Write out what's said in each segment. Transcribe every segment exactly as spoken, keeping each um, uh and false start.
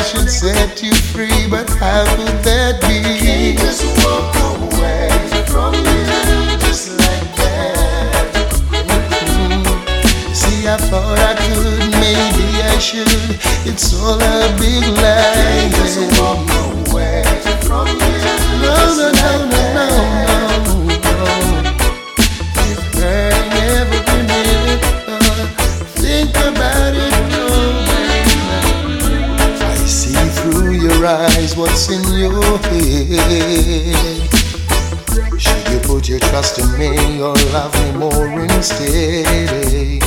should set you free, but how could that be? Can't just walk away from you just like that. Mm-hmm. See, I thought I could, maybe I should. It's all a big lie. Can't just walk away from you no, just no, like no, that. no, no, no, no. It's burning every minute. Uh, think about it, no, baby. I see through your eyes what's in your head. Should you put your trust in me or love me more instead?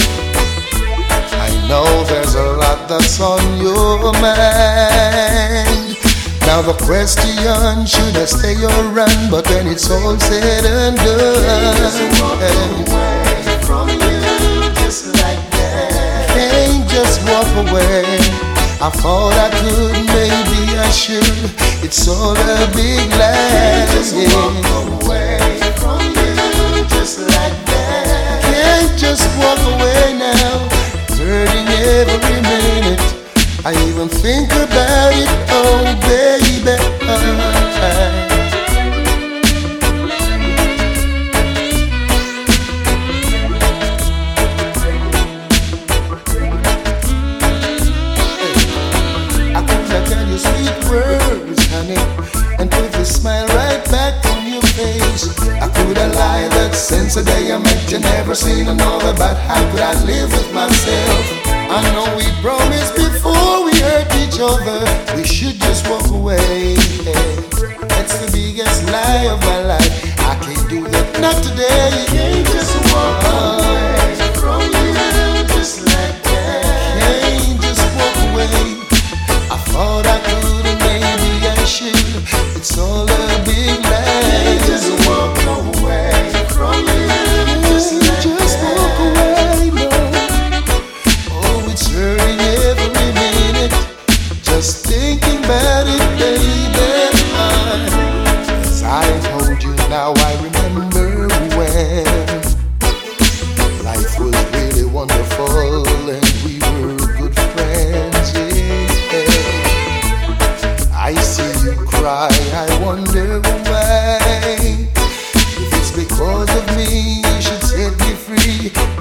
I know there's a lot that's on your mind. Now the question, should I stay or run? But when it's all said and done, just walk away from you just like that. Can't just walk away. I thought I could, maybe I should. It's all a big lie. Can't just walk away from you just like that. Can't just walk away now. Hurting every minute. I even think about it, oh baby. I could tell you sweet words, honey, and put a smile right back on your face. I could have lied that since the day I met you, never seen another, but how could I live with myself? I know we promised before we hurt each other we should just walk away. That's the biggest lie of my life. I can't do that, not today. Can't just walk away from you just like that. Can't just walk away. I thought I could and maybe I should. It's all a big lie. Can't just walk away from you just like just that. walk away, no. Oh, it's hurting every minute. Just thinking about it, baby. As I told you, now I remember when life was really wonderful and we were good friends. Yeah. I see you cry, I wonder why. If it's because of me, you should set me free.